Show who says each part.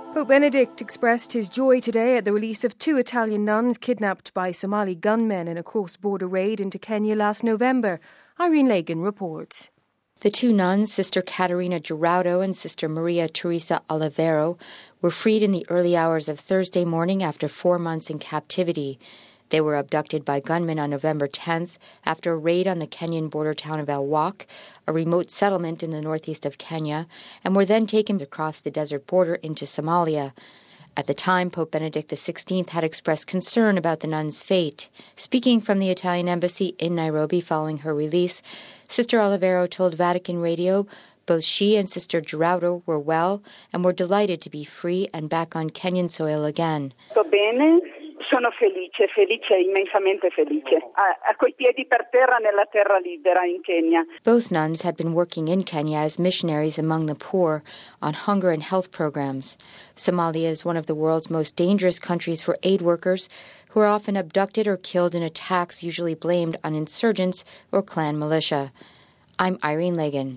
Speaker 1: Pope Benedict expressed his joy today at the release of 2 Italian nuns kidnapped by Somali gunmen in a cross-border raid into Kenya last November. Irene Lagan reports.
Speaker 2: The 2 nuns, Sister Caterina Giraudo and Sister Maria Teresa Olivero, were freed in the early hours of Thursday morning after 4 months in captivity. They were abducted by gunmen on November 10th after a raid on the Kenyan border town of Elwak, a remote settlement in the northeast of Kenya, and were then taken across the desert border into Somalia. At the time, Pope Benedict XVI had expressed concern about the nuns' fate. Speaking from the Italian embassy in Nairobi following her release, Sister Olivero told Vatican Radio both she and Sister Giraudo were well and were delighted to be free and back on Kenyan soil again.
Speaker 3: Sono felice, immensamente felice. A coi piedi per terra nella terra libera in Kenya.
Speaker 2: Both nuns had been working in Kenya as missionaries among the poor on hunger and health programs. Somalia is one of the world's most dangerous countries for aid workers who are often abducted or killed in attacks usually blamed on insurgents or clan militia. I'm Irene Lagan.